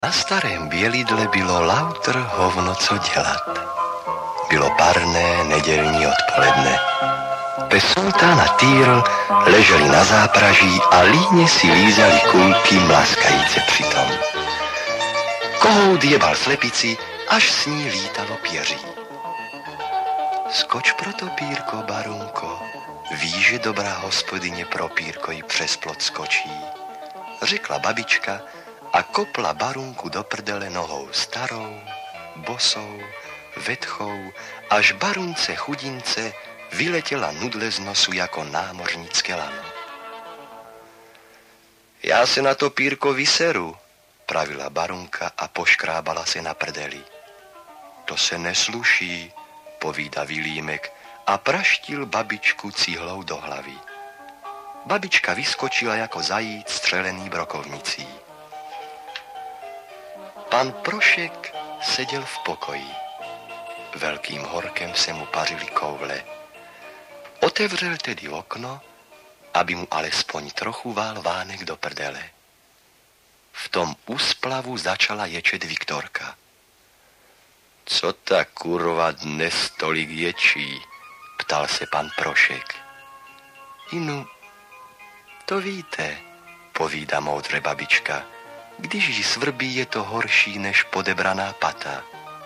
Na starém Bělidle bylo lautr hovno co dělat. Bylo parné nedělní odpoledne. Pes Sultán a Týrl leželi na zápraží a líně si lízali kulky, mlaskajíce přitom. Kohout jebal slepici, až s ní lítalo pěří. Skoč proto, Pírko, barunko, víš, že dobrá hospodyně pro Pírko i přes plot skočí, řekla babička a kopla barunku do prdele nohou starou, bosou, vetchou, až barunce chudince vyletěla nudle z nosu jako námořnické lano. Já se na to, Pírko, vyseru, pravila barunka a poškrábala se na prdeli. To se nesluší, povída Vilímek a praštil babičku cihlou do hlavy. Babička vyskočila jako zajíc střelený brokovnicí. Pan Prošek seděl v pokoji. Velkým horkem se mu pařily koule. Otevřel tedy okno, aby mu alespoň trochu vál vánek do prdele. V tom úsplavu začala ječet Viktorka. Co ta kurva dnes tolik ječí? Ptal se pan Prošek. Inu, to víte, povídá moudře babička. Když ji svrbí, je to horší než podebraná pata.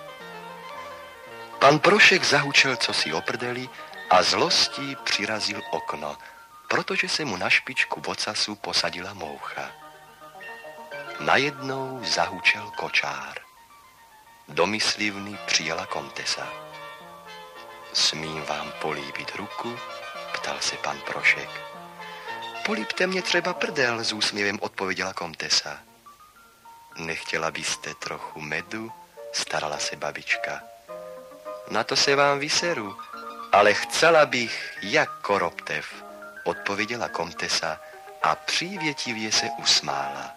Pan Prošek zahučel cosi o prdeli a zlostí přirazil okno, protože se mu na špičku ocasu posadila moucha. Najednou zahučel kočár. Do myslivny přijela komtesa. Smím vám políbit ruku? Ptal se pan Prošek. Políbte mě třeba prdel, s úsměvem odpověděla komtesa. Nechtěla byste trochu medu? Starala se babička. Na to se vám vyseru, ale chcela bych jak koroptev, odpověděla komtesa a přívětivě se usmála.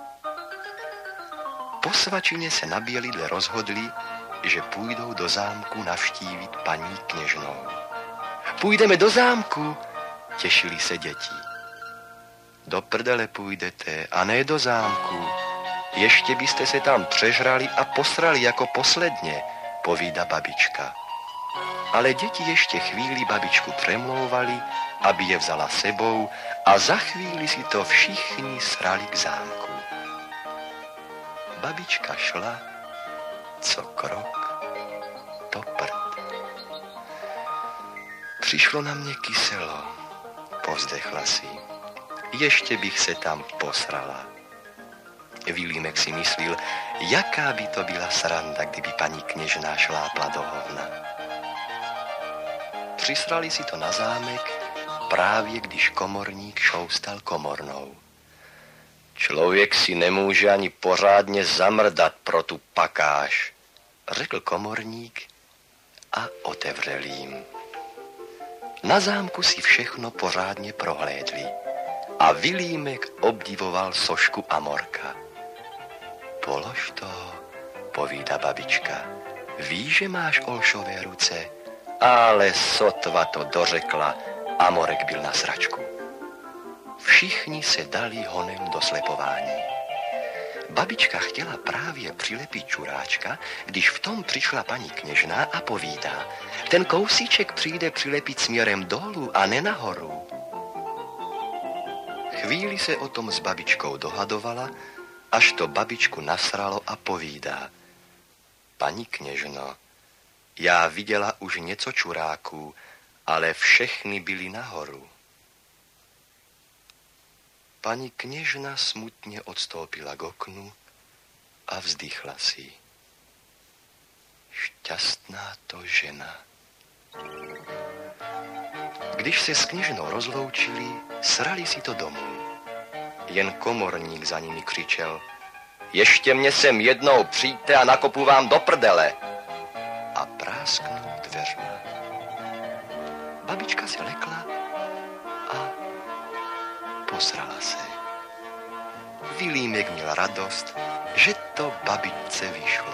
Po svačině se na Bělidle rozhodli, že půjdou do zámku navštívit paní kněžnou. Půjdeme do zámku, těšili se děti. Do prdele půjdete a ne do zámku. Ještě byste se tam přežrali a posrali jako posledně, povídá babička. Ale děti ještě chvíli babičku přemlouvali, aby je vzala sebou a za chvíli si to všichni srali k zámku. Babička šla, co krok, to prd. Přišlo na mě kyselo, povzdechla si. Ještě bych se tam posrala. Vilímek si myslil, jaká by to byla sranda, kdyby paní kněžná šlápla do hovna. Přisrali si to na zámek, právě když komorník šoustal komornou. Člověk si nemůže ani pořádně zamrdat pro tu pakáž, řekl komorník a otevřel jim. Na zámku si všechno pořádně prohlédli a Vilímek obdivoval sošku Amorka. Polož to, povídá babička. Víš, že máš olšové ruce? Ale sotva to dořekla, Amorek byl na sračku. Všichni se dali honem do slepování. Babička chtěla právě přilepit čuráčka, když v tom přišla paní kněžná a povídá. Ten kousíček přijde přilepit směrem dolů a ne nahoru. Chvíli se o tom s babičkou dohadovala, až to babičku nasralo a povídá. Paní kněžno, já viděla už něco čuráků, ale všechny byly nahoru. Paní kněžna smutně odstoupila k oknu a vzdychla si. Šťastná to žena. Když se s kněžnou rozloučili, srali si to domů. Jen komorník za nimi křičel. Ještě mě sem jednou přijďte a nakopu vám do prdele. A prásknul dveřma. Babička se lekla a posrala se. Vilímek měl radost, že to babičce vyšlo.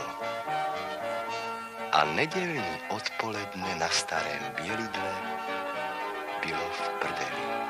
A nedělní odpoledne na starém Bělidle bylo v prdeli.